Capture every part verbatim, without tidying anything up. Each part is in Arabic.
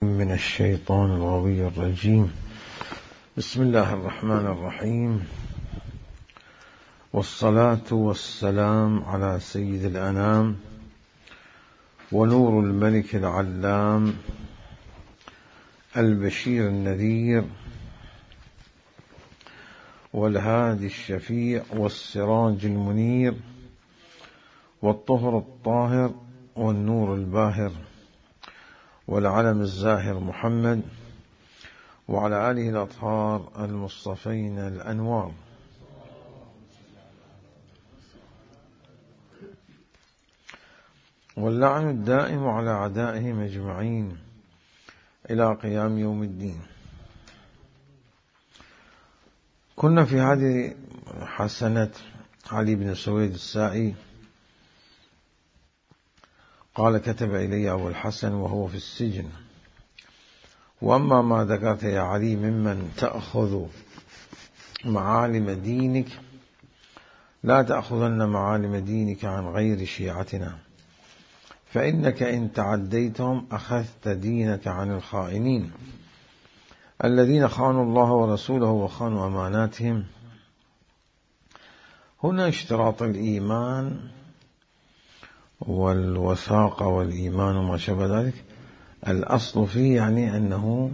من الشيطان الغوي الرجيم. بسم الله الرحمن الرحيم، والصلاة والسلام على سيد الأنام ونور الملك العلام البشير النذير والهادي الشفيع والسراج المنير والطهر الطاهر والنور الباهر والعلم الزاهر محمد وعلى آله الأطهار المصطفين الأنوار. واللعن الدائم على أعدائهم أجمعين إلى قيام يوم الدين. كنا في هذه حسنة علي بن سويد السائي قال: كتب إلي أبو الحسن وهو في السجن: وأما ما ذكرت يا علي ممن تأخذ معالم دينك لا تأخذن معالم دينك عن غير شيعتنا، فإنك إن تعديتهم أخذت دينك عن الخائنين الذين خانوا الله ورسوله وخانوا أماناتهم. هنا اشتراط الإيمان والوثاقة والإيمان وما شابه ذلك الأصل فيه يعني أنه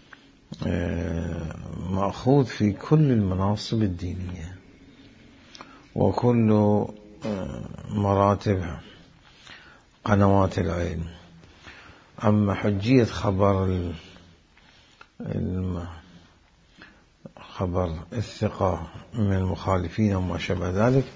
مأخوذ في كل المناصب الدينية وكل مراتب قنوات العلم. أما حجية خبر خبر الثقة من المخالفين وما شابه ذلك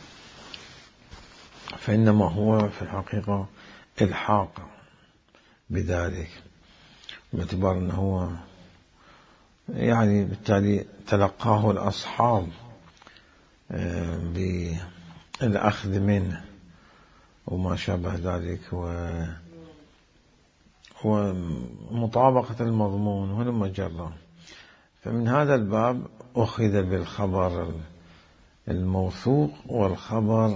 فإنما هو في الحقيقة إلحاق بذلك، باعتبار أنه هو يعني بالتالي تلقاه الأصحاب بالأخذ منه وما شابه ذلك ومطابقة المضمون ولما جرى. فمن هذا الباب أخذ بالخبر الموثوق والخبر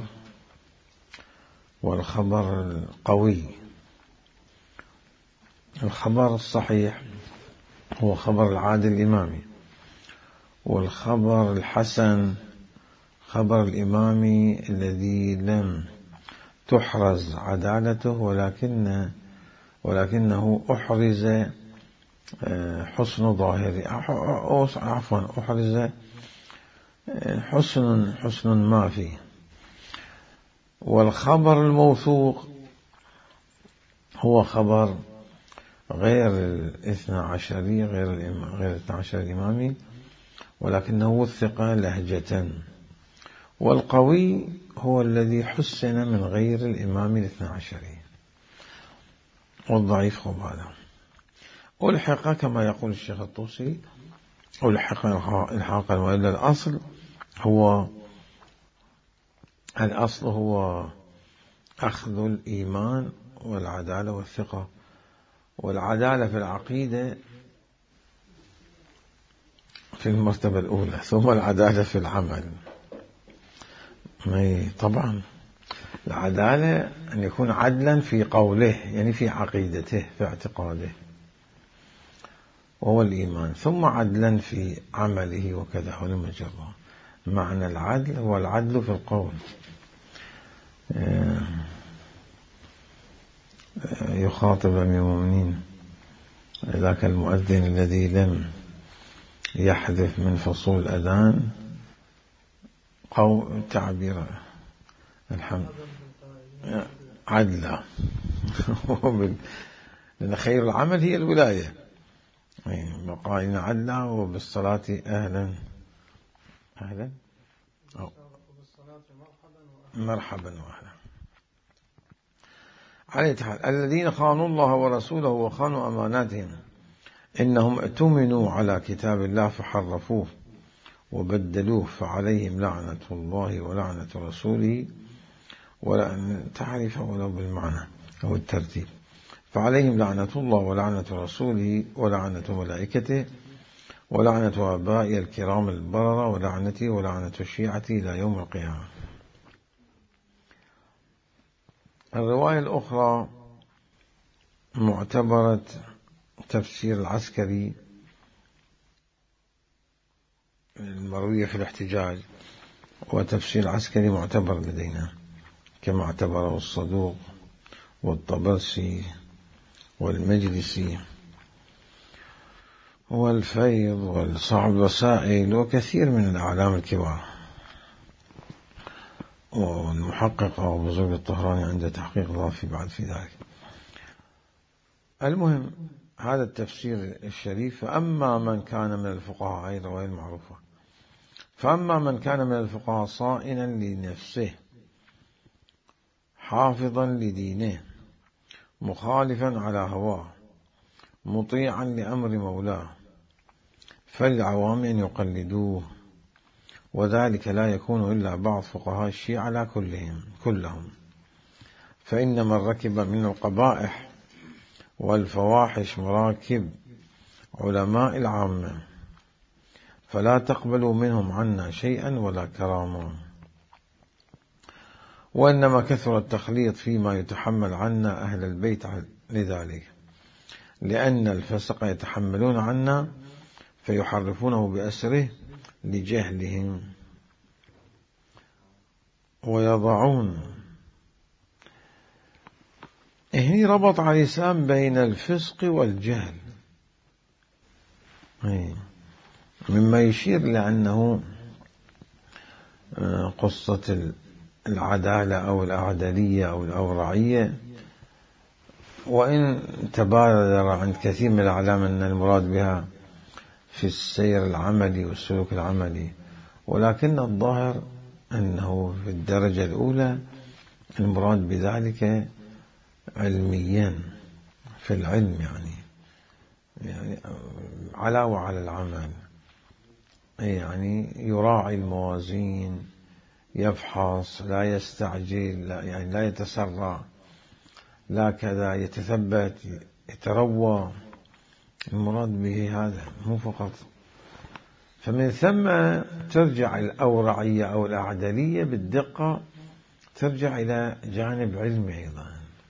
والخبر القوي. الخبر الصحيح هو خبر العادل الإمامي، والخبر الحسن خبر الإمامي الذي لم تحرز عدالته ولكن ولكنه أحرز حسن ظاهري، عفوا أحرز حسن حسن ما فيه. والخبر الموثوق هو خبر غير الاثنى عشري غير غير الاثنى عشر الإمامي ولكنه وثق لهجة. والقوي هو الذي حسن من غير الإمام الاثنى عشري. والضعيف خب هذا ألحق كما يقول الشيخ الطوسي ألحق الحاقا، وإلا الأصل هو الأصل هو أخذ الإيمان والعدالة والثقة. والعدالة في العقيدة في المرتبة الأولى، ثم العدالة في العمل. طبعا العدالة أن يكون عدلا في قوله يعني في عقيدته في اعتقاده وهو الإيمان، ثم عدلا في عمله وكذا ولما جرى. معنى العدل هو العدل في القول. يخاطب أمير المؤمنين ذاك المؤذن الذي لم يحذف من فصول الأذان قول تعبير الحمد عدلا لأن خير العمل هي الولاية. قائلين عدلا وبالصلاة أهلا أهلا أو مرحبا وأهلا. على حال الذين خانوا الله ورسوله وخانوا أماناتهم إنهم اؤتمنوا على كتاب الله فحرفوه وبدلوه فعليهم لعنة الله ولعنة رسوله، ولا تعرف ولو بالمعنى أو الترتيب. فعليهم لعنة الله ولعنة رسوله ولعنة ملائكته ولعنة آبائي الكرام البررة ولعنتي ولعنة شيعتي إلى يوم القيامة. الرواية الأخرى معتبرة تفسير العسكري المروية في الاحتجاج وتفسير العسكري معتبر لدينا كما اعتبره الصدوق والطبرسي والمجلسي والفيض والصعب الوسائل وكثير من الأعلام الكبار والمحققة وبزرگ الطهراني عند تحقيق ضافي بعد في ذلك. المهم هذا التفسير الشريف. فأما من كان من الفقهاء، هذه رواية معروفة، فأما من كان من الفقهاء صائنا لنفسه حافظا لدينه مخالفا على هواه مطيعا لأمر مولاه فالعوام أن يقلدوه، وذلك لا يكون إلا بعض فقهاء الشيعة كلهم كلهم فإن من ركب من القبائح والفواحش مراكب علماء العامة فلا تقبلوا منهم عنا شيئا ولا كراما، وإنما كثر التخليط فيما يتحمل عنا أهل البيت لذلك، لأن الفسق يتحملون عنا فيحرفونه بأسره لجهلهم ويضعون. هنا ربط على الإسلام بين الفسق والجهل، مما يشير لأنه قصة العدالة أو الأعدلية أو الأورعية، وإن تبادر عند كثير من الأعلام أن المراد بها في السير العملي والسلوك العملي، ولكن الظاهر أنه في الدرجة الأولى المراد بذلك علميا في العلم، يعني يعني علاوة على العمل، يعني يراعي الموازين، يفحص، لا يستعجل، لا يعني لا يتسرع، لا كذا، يتثبت، يتروى، المراد به هذا مو فقط. فمن ثم ترجع الأورعية أو الأعدلية بالدقة ترجع إلى جانب علمي أيضا،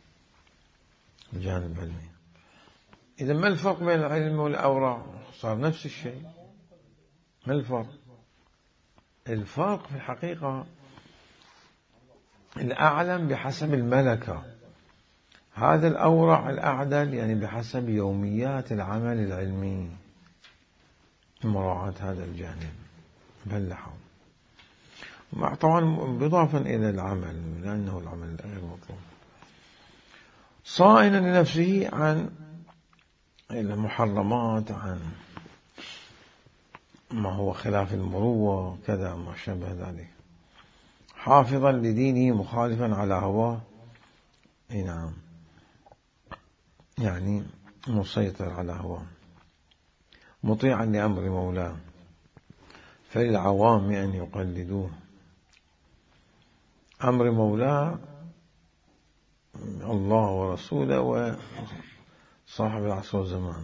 جانب علمي. إذا ما الفرق بين العلم والأورع؟ صار نفس الشيء. ما الفرق؟ الفرق في الحقيقة الأعلم بحسب الملكة، هذا الأورع الأعدل يعني بحسب يوميات العمل العلمي، مراعاة هذا الجانب بلحوا، طبعا بإضافة إلى العمل لأنه العمل غير مطلوب، صائنا لنفسه عن المحرمات، عن ما هو خلاف المروة كذا ما شابه ذلك، حافظا لدينه مخالفا على هواه، نعم يعني مسيطر على هواه، مطيعا لأمر مولاه فللعوام أن يقلدوه. أمر مولاه الله ورسوله وصاحب العصر والزمان،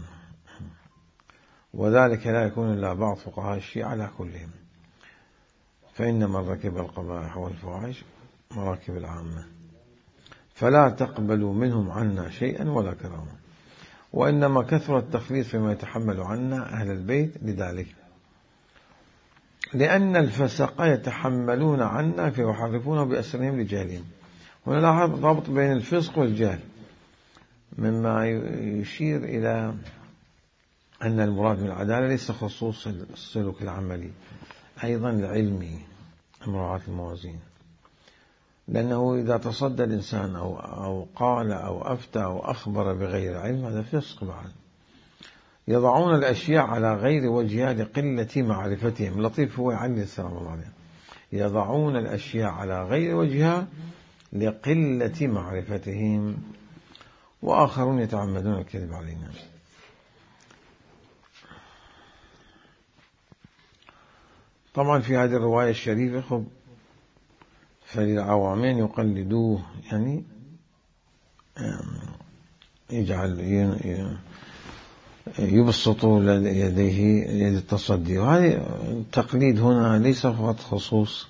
وذلك لا يكون إلا بعض فقهاء الشيعة على كلهم، فإن من ركب القبائح والفواحش مراكب العامة فلا تقبلوا منهم عنا شيئا ولا كراما، وإنما كثر التخليط فيما يتحمل عنا أهل البيت لذلك، لأن الفسق يتحملون عنا فيحرفونه بأسرهم لجهلهم. هنا لاحظ ربط بين الفسق والجهل، مما يشير إلى أن المراد من العدالة ليس خصوص السلوك العملي، أيضا العلمي، مراعاة الموازين، لأنه إذا تصدى الإنسان أو, أو قال أو أفتى أو أخبر بغير علم هذا فسق بعد. يضعون الأشياء على غير وجهها لقلة معرفتهم، لطيف هو عليه السلام الله عليه، يضعون الأشياء على غير وجهها لقلة معرفتهم، وآخرون يتعمدون الكذب علينا. طبعا في هذه الرواية الشريفة خب فللعوامين يقلدوه، يعني يجعل يبسطوا يديه يد التصدي، وهذا التقليد هنا ليس فقط خصوص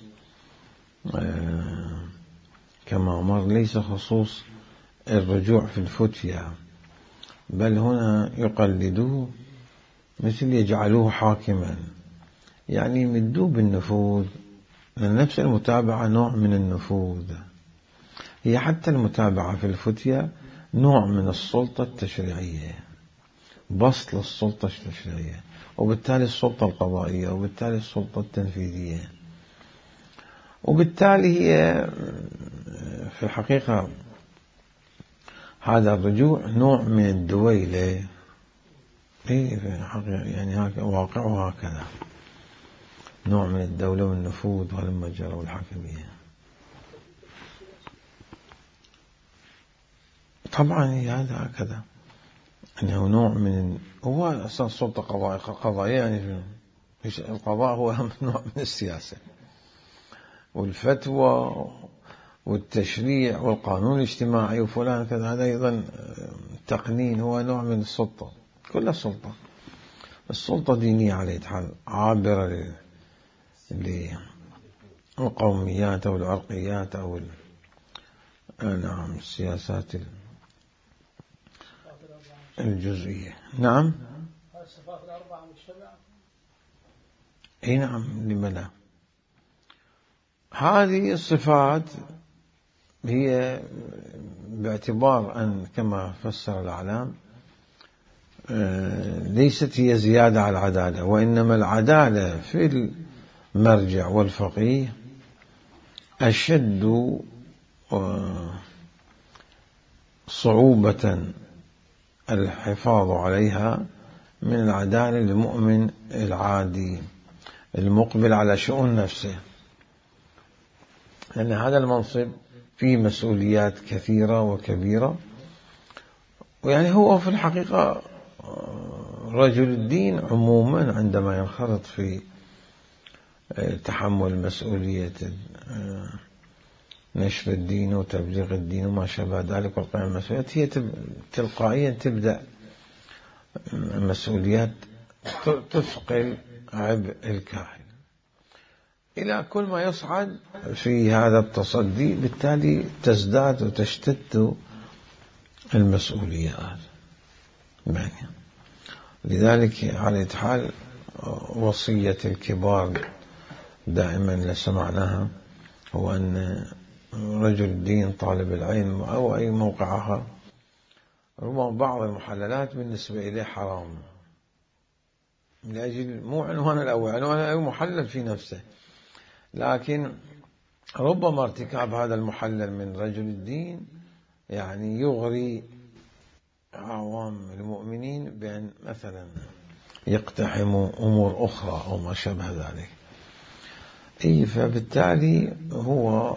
كما أمر، ليس خصوص الرجوع في الفتية، بل هنا يقلدوه، مثل يجعلوه حاكما، يعني يمدوه بالنفوذ، لأن نفس المتابعة نوع من النفوذ. هي حتى المتابعة في الفتية نوع من السلطة التشريعية، بسط للسلطة التشريعية، وبالتالي السلطة القضائية، وبالتالي السلطة التنفيذية. وبالتالي هي في الحقيقة هذا الرجوع نوع من الدويلة، في الحقيقة يعني واقعها هكذا، نوع من الدولة والنفوذ والمجرى والحاكمية. طبعا هي هذا هكذا، أنه نوع من، هو أصلا سلطة قضائية، قضائية يعني القضاء هو نوع من السياسة، والفتوى والتشريع والقانون الاجتماعي وفلان كذا، هذا أيضا تقنين، هو نوع من السلطة، كلها سلطة. السلطة دينية على حال، عابرة للقوميات أو العرقيات أو نعم السياسات الجزئية. نعم الصفات الأربعة مجتمعة. أي نعم، لما لا. هذه الصفات هي باعتبار أن كما فسر الأعلام ليست هي زيادة على العدالة، وإنما العدالة في المرجع والفقيه أشد صعوبة الحفاظ عليها من العدالة للمؤمن العادي المقبل على شؤون نفسه، لأن هذا المنصب فيه مسؤوليات كثيرة وكبيرة. ويعني هو في الحقيقة رجل الدين عموما عندما ينخرط في تحمل مسؤولية نشر الدين وتبليغ الدين وما شابه ذلك والقيام بالمسؤوليات، هي تلقائيا تبدأ مسؤوليات تثقل عبء الكاهن. إلى كل ما يصعد في هذا التصدي بالتالي تزداد وتشتد المسؤوليات. لذلك على حال وصية الكبار دائما لسمعناها هو أن رجل الدين طالب العلم أو أي موقع آخر ربما بعض المحللات بالنسبة إليه حرام، من أجل مو عنوان الأول، عنوان أي محلل في نفسه، لكن ربما ارتكاب هذا المحلل من رجل الدين يعني يغري عوام المؤمنين بأن مثلا يقتحموا أمور أخرى أو ما شابه ذلك. إيه، فبالتالي هو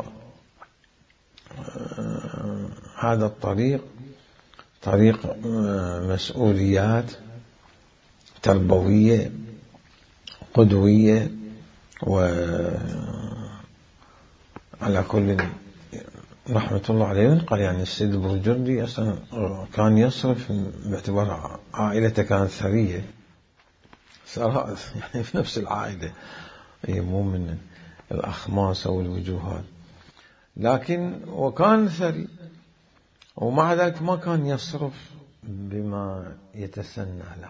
هذا الطريق طريق مسؤوليات تربوية قدوية. وعلى كل رحمة الله عليه قال يعني السيد البرجردي أصلا كان يصرف باعتبار عائلته كانت ثرية، ثراء يعني في نفس العائلة، هي مو من الأخماس أو الوجوهات، لكن وكان ثري، ومع ذلك ما كان يصرف بما يتسنى له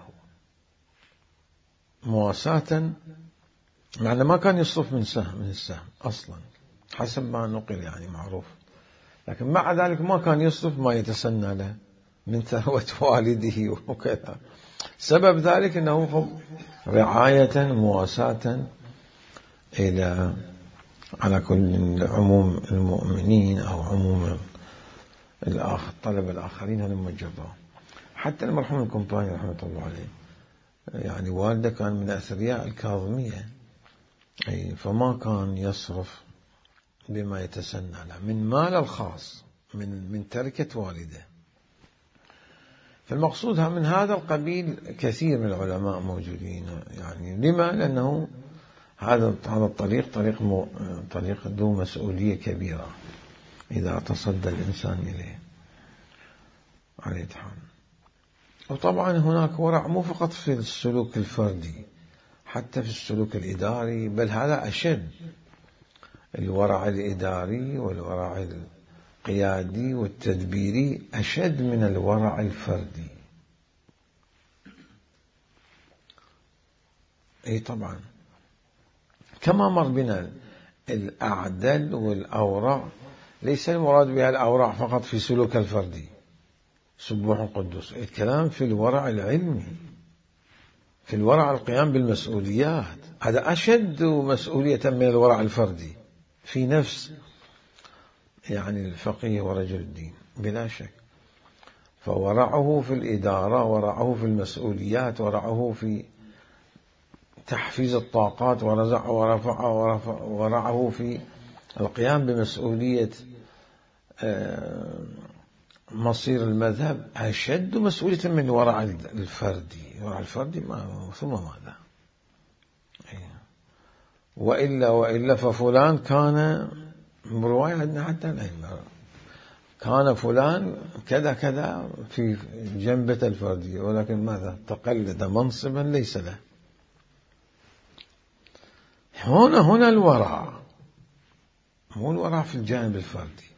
مواساة، معنى ما كان يصرف من سهم من السهم أصلا حسب ما نقل يعني معروف، لكن مع ذلك ما كان يصرف ما يتسنى له من ثروة والده وكذا. سبب ذلك أنه رعاية مواساة إلى على كل عموم المؤمنين أو عموم الآخر طلب الآخرين هلم جرا. حتى المرحوم الكومباني رحمة الله عليه يعني والده كان من أثرياء الكاظمية، أي فما كان يصرف بما يتسنى له من مال الخاص من من تركة والده. فالمقصود من هذا القبيل كثير من العلماء موجودين، يعني لما؟ لأنه هذا هذا الطريق طريق مو طريق ذو مسؤولية كبيرة إذا تصدى الإنسان إليه عليه حال. وطبعا هناك ورع مو فقط في السلوك الفردي، حتى في السلوك الإداري، بل هذا أشد، الورع الإداري والورع القيادي والتدبيري أشد من الورع الفردي. أي طبعا، كما مر بنا الأعدل والأورع، ليس المراد بها الأورع فقط في سلوك الفردي سبوح قدوس، الكلام في الورع العلمي، في الورع القيام بالمسؤوليات، هذا أشد مسؤولية من الورع الفردي في نفس يعني الفقيه ورجل الدين بلا شك. فورعه في الإدارة، ورعه في المسؤوليات، ورعه في تحفيز الطاقات، ورزع ورفع ورفع ورعه في القيام بمسؤولية مصير المذهب، أشد مسؤولية من ورع الفردي. ورع الفردي ما ثم ماذا؟ وإلا وإلا ففلان كان برواية عندنا حتى الأئمة كان فلان كذا كذا في جنبة الفردية، ولكن ماذا؟ تقلد منصبا ليس له. هنا هنا الورع، مو الورع في الجانب الفردي.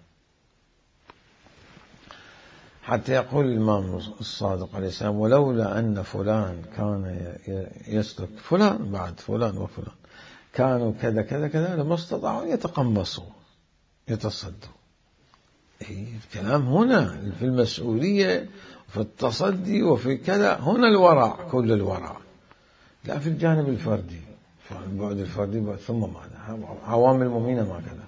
حتى يقول الإمام الصادق عليه السلام: ولولا أن فلان كان يسلك فلان بعد فلان وفلان كانوا كذا كذا كذا لما استطاعوا يتقمصوا يتصدوا. إيه الكلام هنا في المسؤولية وفي التصدي وفي كذا، هنا الورع، كل الورع، لا في الجانب الفردي، في البعد الفردي بعد. ثم ماذا؟ عوامل مهمة ما كذا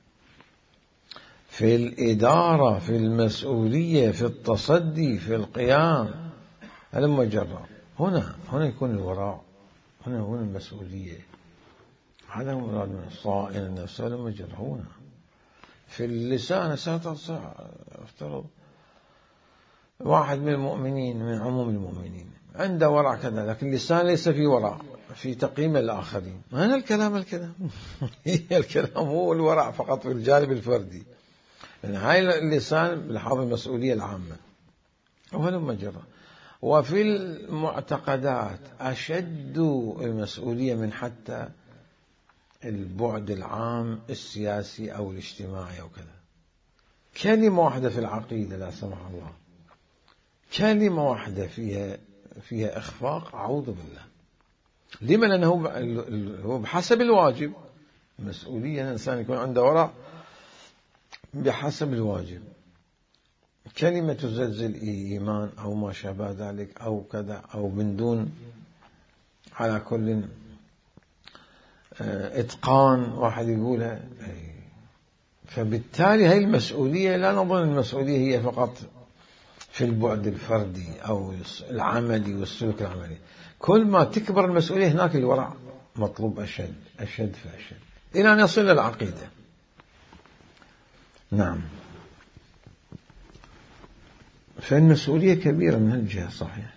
في الإدارة، في المسؤولية، في التصدي، في القيام، لما جرى هنا هنا يكون الوراء، هنا هنا المسؤولية. هذا هو مراد من الصائن النفس لما جرى. هنا في اللسان افترض واحد من المؤمنين من عموم المؤمنين عنده ورع كذا، لكن اللسان ليس فيه ورع في تقييم الآخرين. هنا الكلام الكلام هي الكلام هو الورع فقط في الجانب الفردي، يعني هاي اللسان بلحاظ المسؤولية العامة. وهلما جرى. وفي المعتقدات أشد المسؤولية من حتى البعد العام السياسي أو الاجتماعي أو كذا. كلمة واحدة في العقيدة لا سمح الله، كلمة واحدة فيها فيها إخفاق، أعوذ بالله. لما؟ لأنه هو بحسب الواجب. المسؤولية الإنسان يكون عنده ورع بحسب الواجب. كلمة تزلزل إيمان أو ما شابه ذلك أو كذا أو من دون على كل إتقان واحد يقولها. فبالتالي هذه المسؤولية لا نظن المسؤولية هي فقط في البعد الفردي أو العملي والسلوك العملي. كل ما تكبر المسؤولية هناك الورع مطلوب أشد أشد فأشد إلى أن يصل للعقيدة. نعم، فالمسؤولية كبيرة من هالجهة. صحيح.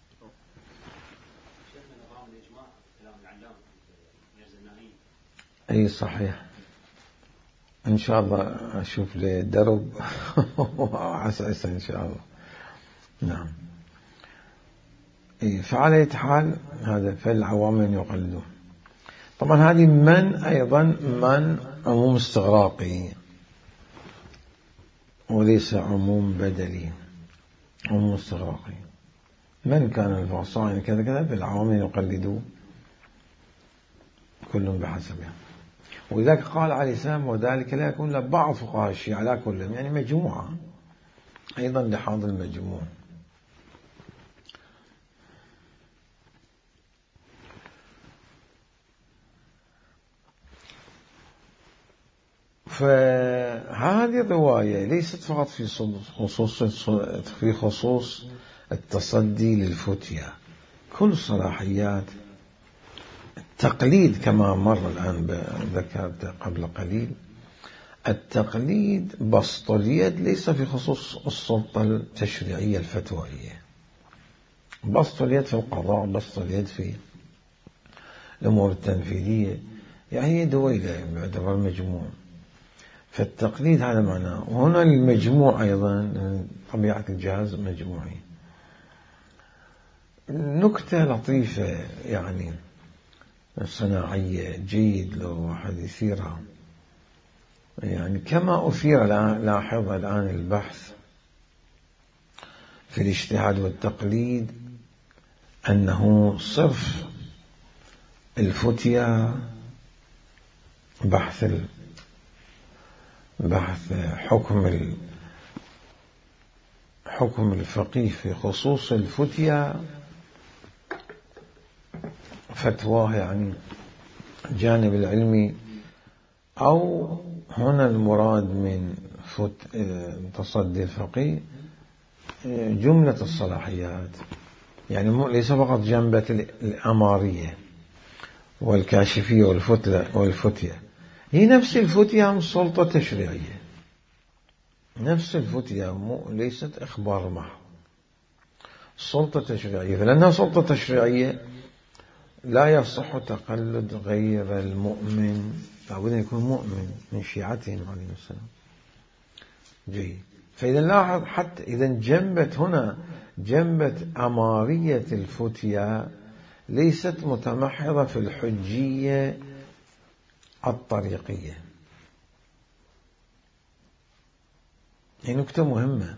أي صحيح. إن شاء الله أشوف لي درب وعسعسة إن شاء الله. نعم. فعلى حال هذا فالعوام يقلدون. طبعا هذه من أيضا من عموم استغراقي وليس عموم بدلي، عموم استغراقي. من كان الفصائل كذا كذا بالعوام يقلدوا كل بحسبه. ولذلك قال عليه السلام: وذلك لا يكون لبعض فقهاء الشيعة لا كلهم، يعني مجموعة أيضا لحاضر المجموع. فهذه الرواية ليست فقط في خصوص في خصوص التصدي للفتية، كل صلاحيات التقليد كما مر الآن ذكرت قبل قليل. التقليد بسط اليد ليس في خصوص السلطة التشريعية الفتوائية، بسط اليد في القضاء، بسط اليد في الأمور التنفيذية، يعني دويلة باعتبار مجموع. فالتقليد هذا معناه. وهنا المجموع أيضا طبيعة الجهاز مجموعي. نكتة لطيفة يعني صناعية جيد لو واحد يثيرها، يعني كما أثير لاحظ الآن البحث في الاجتهاد والتقليد أنه صرف الفتيا بحث ال... بحث حكم ال... حكم الفقيه في خصوص الفتيا، فتواه يعني جانب العلمي، أو هنا المراد من فت... تصدي الفقيه جملة الصلاحيات، يعني ليس فقط جنبة الأمارية والكاشفية والفتلة والفتية، هي نفس الفتية هم سلطة تشريعية، نفس الفتية ليست إخبار محض، سلطة تشريعية. فلأنها سلطة تشريعية لا يصح تقلد غير المؤمن، لابد أن يكون مؤمن من شيعتهم عليه السلام. جيد. فإذا لاحظ حتى إذا جنبت هنا جنبة أمارية الفتيا ليست متمحضة في الحجية الطريقية. هي نكتة مهمة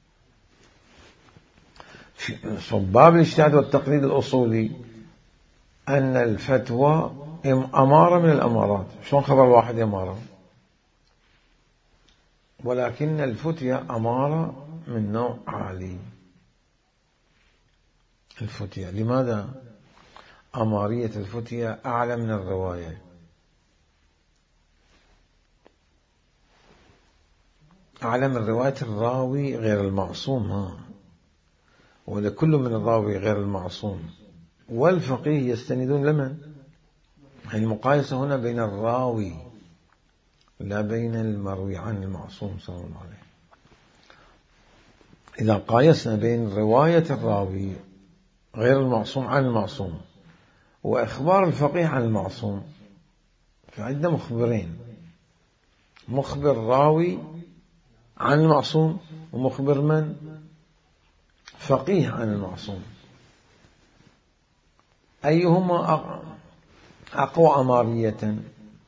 في صباب الاجتهاد والتقليد الأصولي، أن الفتوى أمارة من الأمارات. شلون خبر واحد أمارة؟ ولكن الفتية أمارة من نوع عالي. الفتية لماذا أمارية الفتية أعلى من الرواية؟ أعلى من رواية الراوي غير المعصوم، ها ولا كل من الراوي غير المعصوم. والفقيه يستندون لمن؟ المقايسة هنا بين الراوي لا بين المروي عن المعصوم صلى الله عليه. إذا قايسنا بين رواية الراوي غير المعصوم عن المعصوم وإخبار الفقيه عن المعصوم، فعندنا مخبرين، مخبر راوي عن المعصوم ومخبر من؟ فقيه عن المعصوم. أيهما أقوى أمارية؟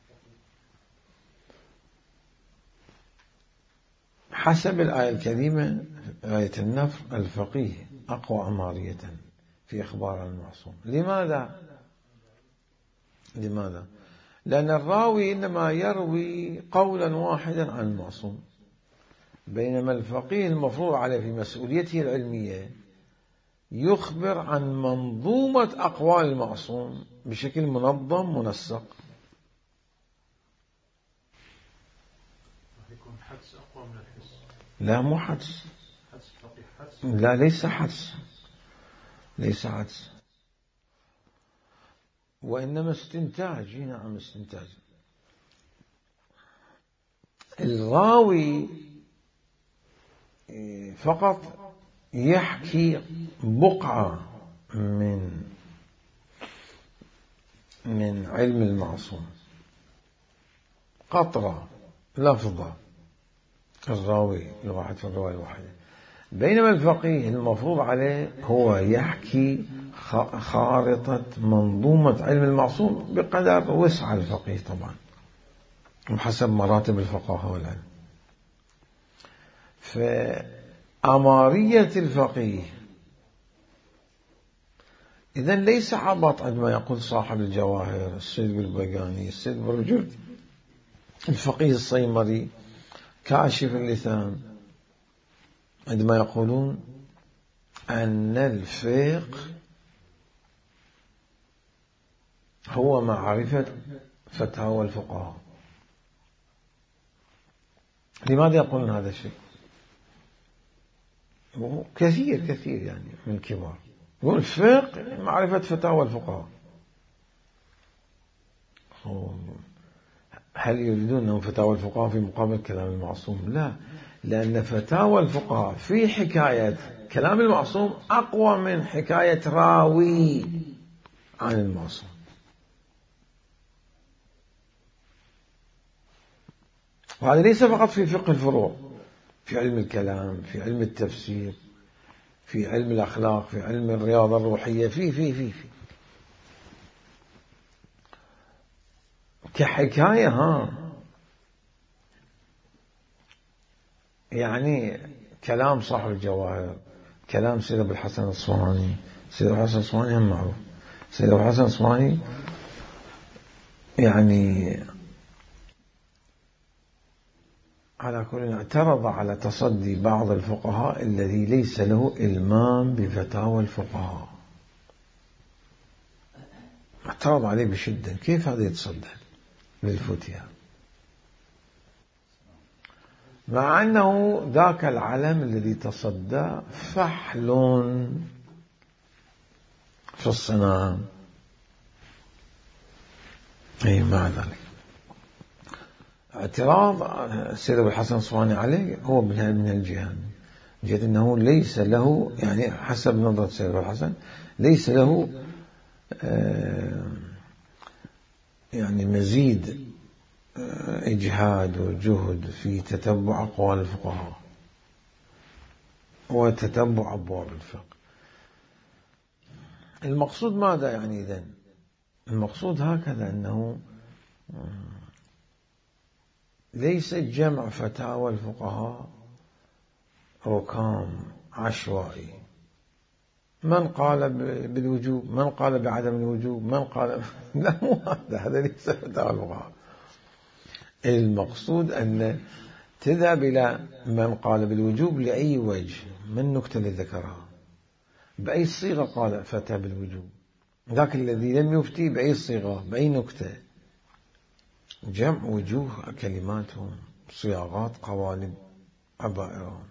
حسب الآية الكريمة آية النفر الفقيه أقوى أمارية في إخبار المعصوم. لماذا؟ لماذا؟ لأن الراوي إنما يروي قولا واحدا عن المعصوم، بينما الفقيه المفروض عليه في مسؤوليته العلمية يخبر عن منظومة أقوال المعصوم بشكل منظم منسق. لا مو حدس، لا ليس حدس، ليس حدس، وإنما استنتاج. نعم استنتاج. الراوي فقط يحكي بقعة من من علم المعصوم، قطرة لفظة الراوي الواحد في الرواية الواحدة، بينما الفقيه المفروض عليه هو يحكي خارطة منظومة علم المعصوم بقدر وسع الفقيه طبعا وحسب مراتب الفقاهة والعلم. فأمارية الفقيه إذن ليس عبط عندما يقول صاحب الجواهر السيد البيقاني السيد برجر الفقيه الصيمري كاشف اللسان عندما يقولون أن الفقه هو معرفة فتاوى الفقهاء. لماذا يقولون هذا الشيء؟ كثير كثير يعني من الكبار يقول الفقه معرفة فتاوى الفقهاء. هل يريدون أن فتاوى الفقهاء في مقابل كلام المعصوم؟ لا، لأن فتاوى الفقهاء في حكاية كلام المعصوم أقوى من حكاية راوي عن المعصوم. وهذا ليس فقط في فقه الفروع، في علم الكلام، في علم التفسير، في علم الأخلاق، في علم الرياضة الروحية، في في في في كحكاية. ها يعني كلام صاحب الجواهر، كلام سيد أبو الحسن الأصفهاني. سيد أبو الحسن الأصفهاني هم معروف. سيد أبو الحسن الأصفهاني يعني على كل اعترض على تصدي بعض الفقهاء الذي ليس له إلمام بفتاوى الفقهاء، اعترض عليه بشدة. كيف هذا يتصدى للفتيا مع أنه ذاك العلم الذي تصدى فحل في الصنام؟ أي مع ذلك اعتراض السيد أبو الحسن الصواني عليه هو من الجهة جهة أنه ليس له، يعني حسب نظرة السيد أبو الحسن ليس له يعني مزيد إجهاد وجهد في تتبع أقوال الفقهاء وتتبع أبواب الفقه. المقصود ماذا يعني إذن؟ المقصود هكذا أنه ليس جمع فتاوى الفقهاء ركام عشوائي، من قال بالوجوب، من قال بعدم الوجوب، من قال لا، مو هذا، هذا ليس فتاوى الفقهاء. المقصود أن تذهب إلى من قال بالوجوب لأي وجه، من النكتة اللي ذكرها، بأي صيغة قال فتى بالوجوب، ذاك الذي لم يفتي بأي صيغة بأي نكتة، جمع وجوه كلماتهم، صياغات، قوالب، عبائرهم.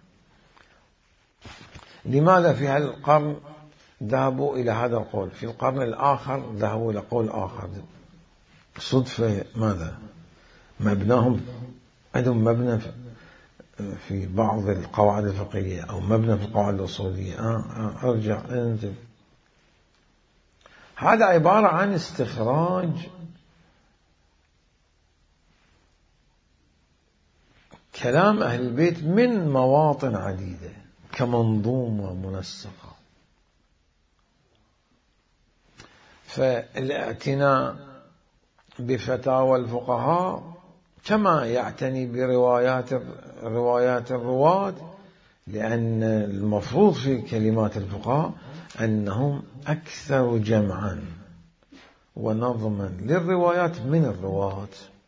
لماذا في هذا القرن ذهبوا إلى هذا القول، في القرن الآخر ذهبوا إلى قول آخر؟ صدفة ماذا؟ مبناهم عندهم مبنى في بعض القواعد الفقهية أو مبنى في القواعد الأصولية. آه آه أرجع انزل. هذا عبارة عن استخراج كلام أهل البيت من مواطن عديدة كمنظومة منسقة. فالاعتناء بفتاوى الفقهاء كما يعتني بروايات روايات الرواة، لأن المفروض في كلمات الفقهاء أنهم أكثر جمعا ونظما للروايات من الرواة.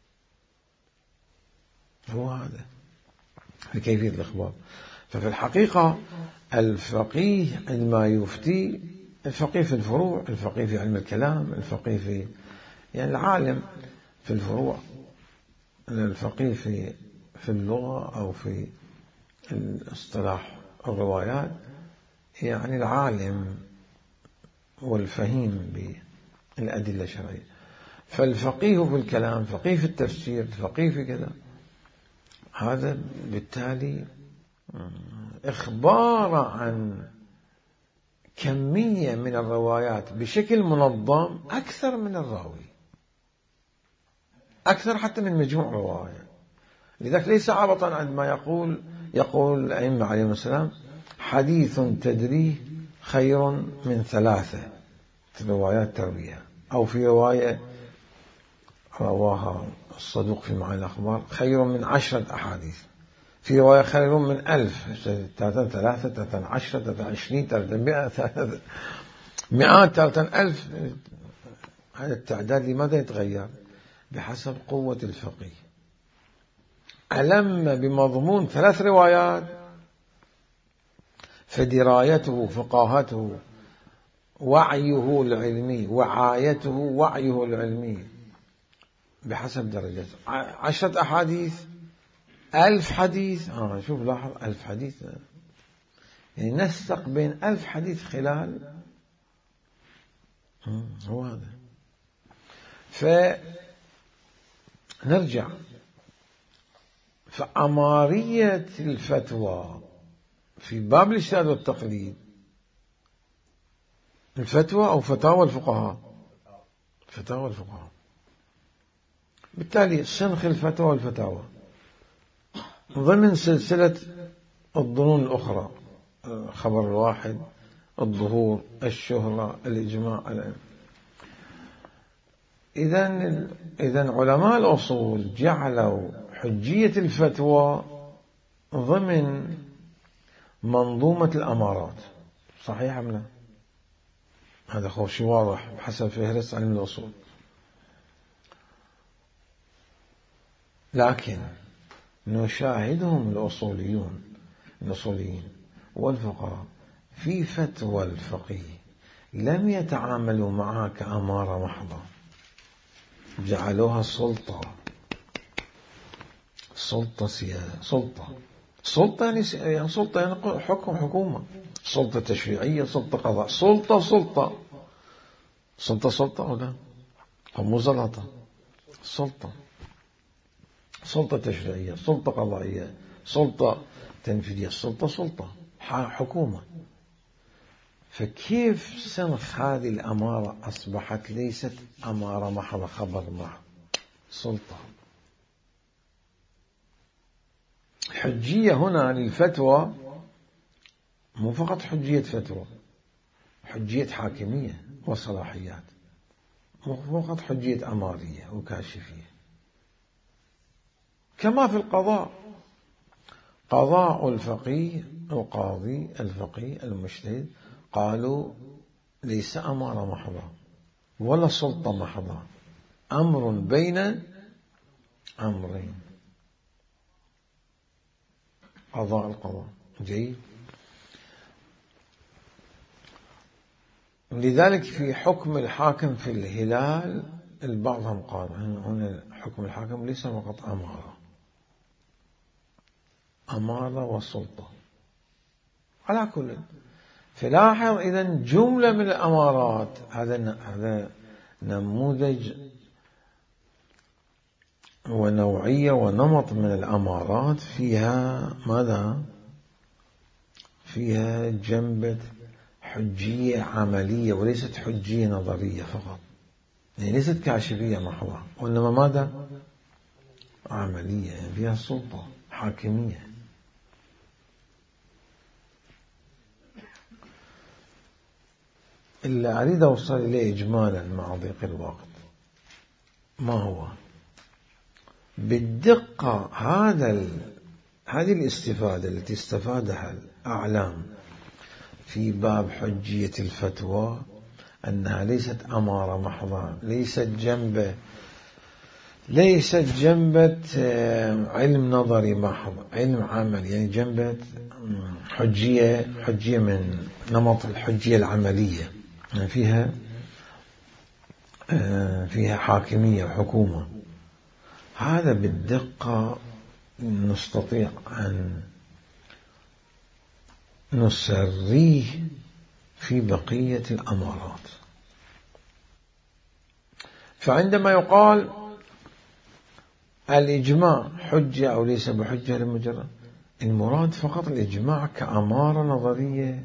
هو هذا في كيفية الإخبار. ففي الحقيقة الفقيه عندما يفتي، الفقيه في الفروع، الفقيه في علم الكلام، الفقيه في يعني العالم في الفروع، الفقيه في في اللغة أو في الاصطلاح الروايات، يعني العالم والفهيم بالأدلة الشرعية. فالفقيه في الكلام، فقيه في التفسير، فقيه في كذا، هذا بالتالي إخبار عن كمية من الروايات بشكل منظم أكثر من الراوي، أكثر حتى من مجموع رواية. لذلك ليس عبطا عندما يقول يقول الأئمة عليهم السلام حديث تدريه خير من ثلاثة في روايات ترويها، أو في رواية رواها الصدوق في معاني الأخبار خير من عشرة أحاديث، في رواية خير من ألف، ثلاثة ثلاثة ثلاثة عشرة ثلاثة عشرين ثلاثة مئة ثلاثة مئات ثلاثة ألف. هذا التعداد لماذا يتغير؟ بحسب قوة الفقيه. ألم بمضمون ثلاث روايات فدرايته، فقاهته، وعيه العلمي، وعايته، وعيه العلمي بحسب درجته. عشرة أحاديث، ألف حديث، آه شوف لاحظ ألف حديث، يعني نسق بين ألف حديث خلال هو هذا. فنرجع، فأمارية الفتوى في باب الاجتهاد والتقليد، الفتوى أو فتاوى الفقهاء، فتاوى الفقهاء، بالتالي سنخ الفتوى والفتاوى ضمن سلسلة الظنون الأخرى، خبر الواحد، الظهور، الشهرة، الإجماع. إذن إذن علماء الأصول جعلوا حجية الفتوى ضمن منظومة الأمارات. صحيح أم لا؟ هذا خوشي واضح بحسب فهرس علم الأصول. لكن نشاهدهم الأصوليون الأصوليين والفقهاء في فتوى الفقيه لم يتعاملوا معها كأمارة محضة، جعلوها سلطة سلطة سياسة سلطة سلطة يعني سلطة يعني حكم حكومة، سلطة تشريعية، سلطة قضاء، سلطة سلطة سلطة سلطة ولا مو زلطة، سلطة سلطة تشريعية، سلطة قضائية، سلطة تنفيذية، سلطة سلطة حكومة. فكيف سنخ هذه الأمارة أصبحت ليست أمارة محض خبر محض، سلطة. حجية هنا للفتوى مو فقط حجية فتوى، حجية حاكمية وصلاحيات، مو فقط حجية أمارية وكاشفية. كما في القضاء، قضاء الفقيه القاضي الفقيه المجتهد قالوا ليس أمارة محضة ولا سلطة محضة، أمر بين أمرين، قضاء القضاء. جيد. لذلك في حكم الحاكم في الهلال البعضهم قال هنا حكم الحاكم ليس فقط أمارة، أمارة وسلطة على كل. فلاحظ إذن جملة من الأمارات، هذا هذا نموذج ونوعية ونمط من الأمارات فيها ماذا؟ فيها جنبة حجية عملية وليست حجية نظرية فقط، يعني ليست كاشفية محضة، وإنما ماذا؟ عملية، يعني فيها سلطة حاكمية. اللي أريد أوصل إليه إجمالا مع ضيق الوقت ما هو؟ بالدقة هذا ال... هذه الاستفادة التي استفادها الأعلام في باب حجية الفتوى أنها ليست أمارة محضة، ليست جنبة ليست جنبة علم نظري محض، علم عمل، يعني جنبة حجية حجية من نمط الحجية العملية، يعني فيها فيها حاكمية وحكومة. هذا بالدقة نستطيع أن نسريه في بقية الأمارات. فعندما يقال الإجماع حجة أو ليس بحجة لمجرد، المراد فقط الإجماع كأمارة نظرية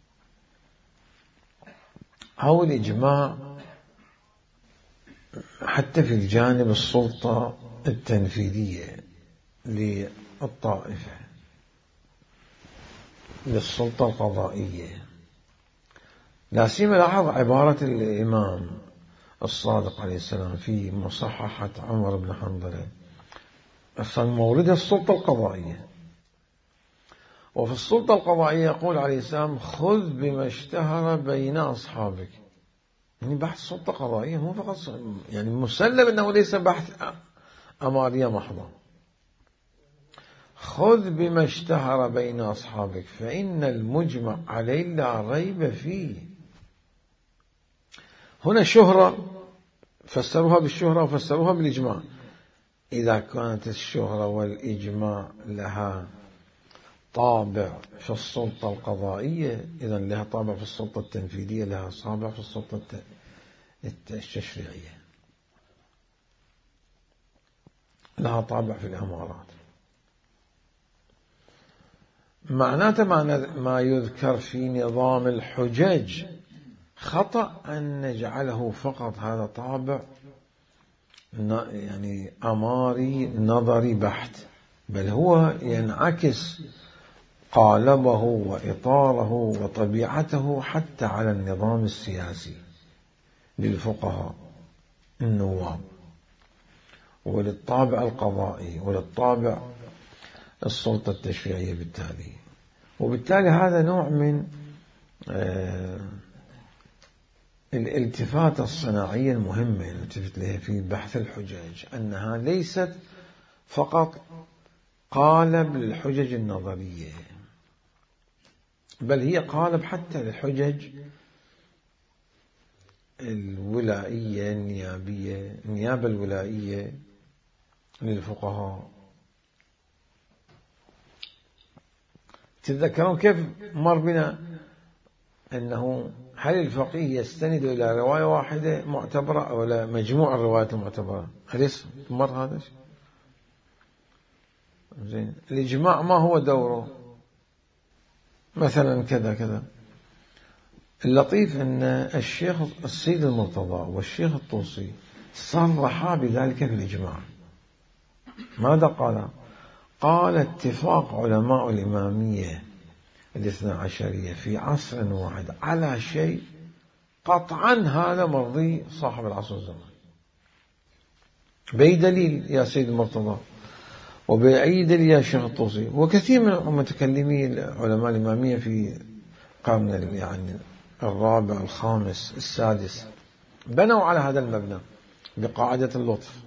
أو الإجماع حتى في الجانب السلطة التنفيذية للطائفة، للسلطة القضائية. لا سيما لاحظ عبارة الإمام الصادق عليه السلام في مصححة عمر بن حنظلة، مورد السلطة القضائية. وفي السلطة القضائية يقول عليه السلام خذ بما اشتهر بين أصحابك، يعني بحث سلطة قضائية مو فقط، يعني مسلم أنه ليس بحث أمارية محضة. خذ بما اشتهر بين أصحابك فإن المجمع عليه لا ريب فيه. هنا شهرة فسروها بالشهرة وفسروها بالإجماع. إذا كانت الشهرة والإجماع لها طابع في السلطة القضائية، إذن لها طابع في السلطة التنفيذية، لها طابع في السلطة التشريعية، لها طابع في الأمارات. معناته ما يذكر في نظام الحجج خطأ أن نجعله فقط هذا طابع يعني أماري نظري بحت، بل هو ينعكس قالبه وإطاره وطبيعته حتى على النظام السياسي للفقهاء النواب، وللطابع القضائي، وللطابع السلطة التشريعية بالتالي. وبالتالي هذا نوع من آه الالتفات الصناعية المهمة التفت لها في بحث الحجج، أنها ليست فقط قالب للحجج النظرية، بل هي قالب حتى للحجج الولائية النيابية، النيابة الولائية للفقهاء. تتذكرون كيف مر بنا أنه هل الفقيه يستند إلى رواية واحدة معتبرة أو لا مجموع الروايات المعتبرة؟ أليس مر هذا الشيء؟ زين، الإجماع ما هو دوره؟ مثلا كذا كذا. اللطيف أن الشيخ السيد المرتضى والشيخ الطوسي صرحا بذلك في الإجماع. ماذا قال؟ قال اتفاق علماء الإمامية الاثنى عشرية في عصر واحد على شيء قطعا هذا مرضي صاحب العصر الزمان. بأي دليل يا سيد المرتضى؟ وبأي دليل يا شيخ الطوسي؟ وكثير من متكلمي علماء الإمامية في قرن يعني الرابع الخامس السادس بنوا على هذا المبنى بقاعدة اللطف.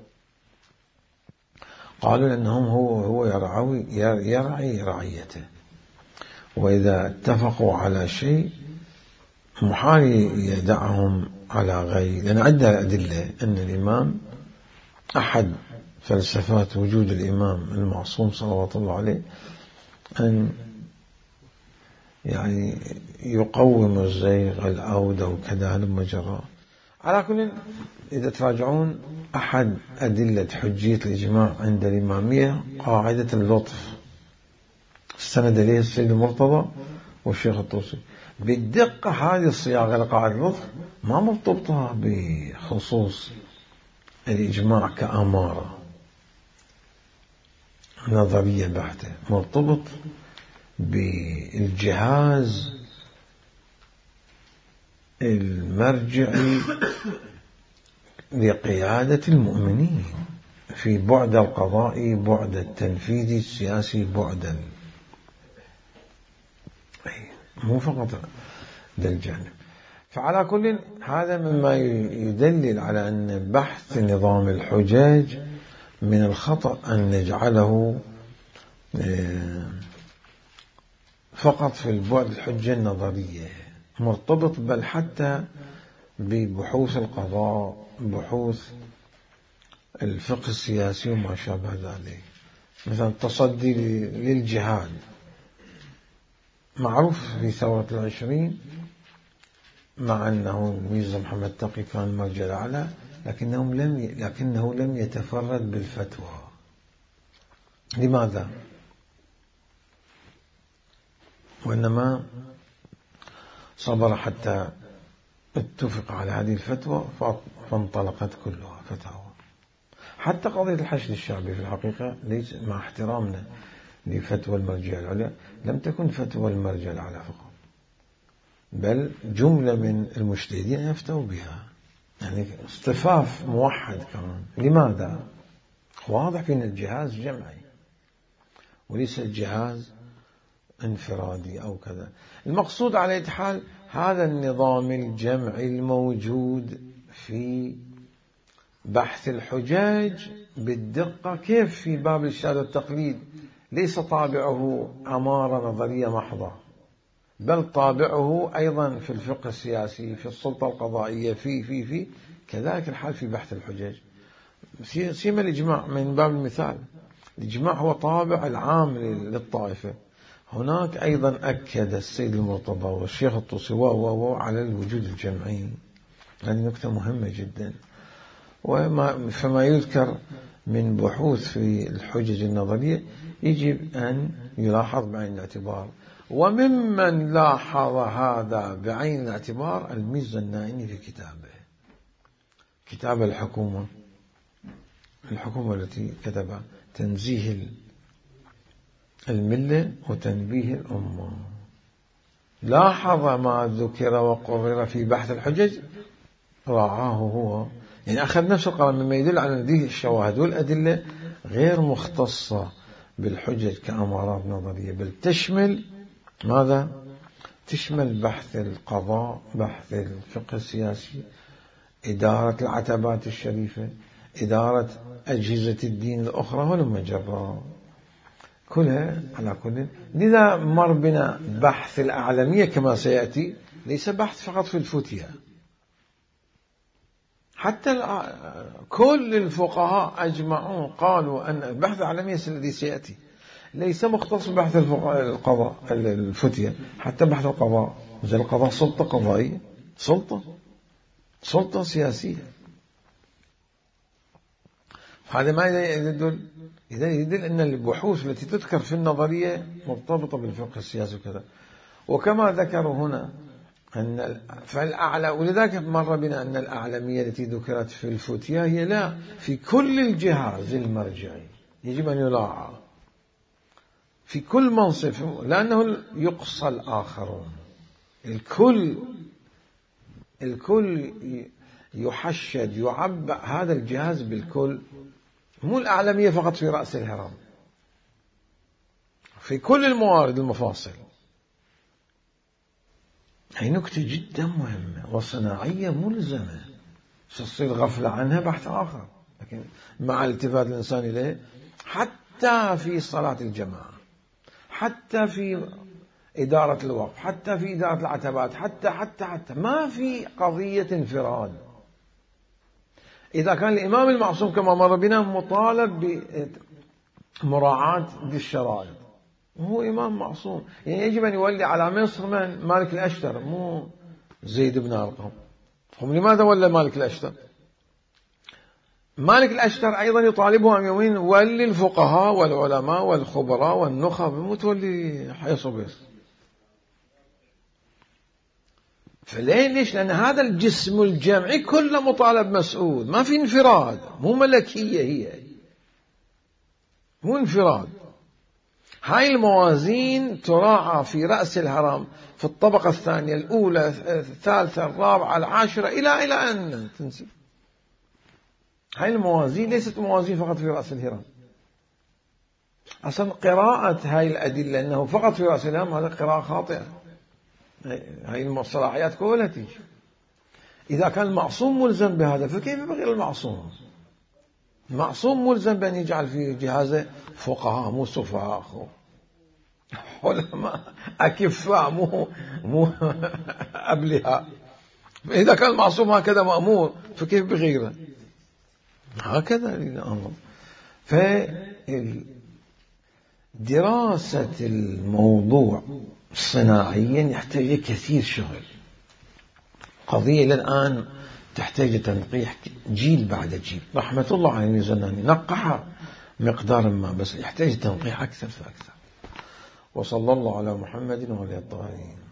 قالوا لأنهم هو هو يرعوي يرعي رعيته، وإذا اتفقوا على شيء محال يدعهم على غير، لأن عندها أدلة أن الإمام أحد فلسفات وجود الإمام المعصوم صلوات الله عليه أن يعني يقوم الزيغ الأودة وكذا لما جرى. على كل، إذا تراجعون أحد أدلة حجية الإجماع عند الإمامية قاعدة اللطف، استند إليه السيد المرتضى والشيخ الطوسي. بالدقة هذه الصياغة لقاعدة اللطف ما مرتبطة بخصوص الإجماع كأمارة نظرية بحتة، مرتبط بالجهاز المرجعي لقيادة المؤمنين في بعد القضائي، بعد التنفيذي السياسي، بعد مو فقط ذا الجانب. فعلى كل، هذا مما يدلل على أن بحث نظام الحجاج من الخطأ أن نجعله فقط في البعد الحجة النظرية، مرتبط بل حتى ببحوث القضاء، بحوث الفقه السياسي وما شابه ذلك. مثلا التصدي للجهاد معروف في ثورة العشرين، مع أنه ميرزا محمد تقي كان المرجع الأعلى، لكنه لم لكنه لم يتفرد بالفتوى. لماذا؟ وإنما صبر حتى اتفق على هذه الفتوى فانطلقت كلها فتاوى. حتى قضية الحشد الشعبي في الحقيقة ليس، مع احترامنا لفتوى المرجع العليا، لم تكن فتوى المرجع الأعلى فقط، بل جملة من المجتهدين يفتوا بها، يعني اصطفاف موحد كمان. لماذا؟ واضح في أن الجهاز جمعي وليس الجهاز انفرادي أو كذا. المقصود على أي حال هذا النظام الجمعي الموجود في بحث الحجاج بالدقة، كيف في باب الإرشاد والتقليد ليس طابعه أمارة نظرية محضة، بل طابعه أيضا في الفقه السياسي، في السلطة القضائية، في في في كذلك الحال في بحث الحجاج. سيما الإجماع من باب المثال، الإجماع هو طابع العام للطائفة. هناك أيضا أكد السيد المرتضى والشيخ الطوسي وهو على الوجود الجمعي، هذه نكتة مهمة جدا. وما فما يذكر من بحوث في الحجج النظرية يجب أن يلاحظ بعين الاعتبار. وممن لاحظ هذا بعين الاعتبار الميرزا النائني في كتابه، كتاب الحكومة، الحكومة التي كتبها تنزيه الملة وتنبيه الأمة، لاحظ ما ذكر وقرر في بحث الحجج راعاه هو، يعني أخذ نفس القرار، مما يدل على أن هذه الشواهد والأدلة غير مختصة بالحجج كأمارات نظرية، بل تشمل ماذا؟ تشمل بحث القضاء، بحث الفقه السياسي، إدارة العتبات الشريفة، إدارة أجهزة الدين الأخرى ولا مجرة كلها على كل. لذا مر بنا بحث الأعلمية كما سيأتي ليس بحث فقط في الفتية، حتى كل الفقهاء أجمعون قالوا أن البحث الأعلمية الذي سيأتي ليس مختص ببحث القضاء الفتية، حتى بحث القضاء، مثل القضاء سلطة قضائية، سلطة سلطة سياسية. هذا ما يدل إذا يدل أن البحوث التي تذكر في النظرية مرتبطة بالفقه السياسي وكذا. وكما ذكروا هنا أن فالأعلى، ولذلك مر بنا أن الأعلمية التي ذكرت في الفتية هي لا في كل الجهاز المرجعي، يجب أن يراعى في كل منصب، لأنه يقصى الآخرون. الكل الكل يحشد يعبأ هذا الجهاز بالكل، مو الأعلمية فقط في رأس الهرم، في كل الموارد المفاصل. هي نكتة جدا مهمة وصناعية ملزمة، تصير غفلة عنها بحث آخر، لكن مع الالتفات الإنسان إليه حتى في صلاة الجماعة، حتى في إدارة الوقف، حتى في إدارة العتبات، حتى حتى حتى ما في قضية انفراد. إذا كان الإمام المعصوم كما مر بنا مطالب بمراعاة الشرائط، هو إمام معصوم، يعني يجب أن يولي على مصر من مالك الأشتر، مو زيد بن أرقم. هم لماذا ولى مالك الأشتر؟ مالك الأشتر أيضا يطالبه أن يومين ولي الفقهاء والعلماء والخبراء والنخب، مو تولي حيص وبيص. فليه؟ ليش؟ لأن هذا الجسم الجمعي كله مطالب مسؤول، ما في انفراد، مو ملكية، هي مو انفراد. هاي الموازين تراعى في رأس الهرم في الطبقة الثانية الأولى الثالثة الرابعة العاشرة إلى إلى أن تنسي. هاي الموازين ليست موازين فقط في رأس الهرم. أصلا قراءة هاي الأدلة أنه فقط في رأس الهرم هذا قراءة خاطئة. هاي الصلاحيات كلها تيجي. إذا كان المعصوم ملزم بهذا فكيف بغير المعصوم؟ المعصوم ملزم بأن يجعل في جهازه فقهاء مو سفهاء، علماء أكفاء مو مو أبلهاء. إذا كان المعصوم هكذا مأمور فكيف بغيره؟ هكذا الأمر. فدراسة الموضوع صناعيا يحتاج كثير شغل. قضية إلى الآن تحتاج تنقيح جيل بعد جيل. رحمة الله على الزناني نقح مقدار ما، بس يحتاج تنقيح أكثر فأكثر. وصلى الله على محمد وعلى الطاهرين.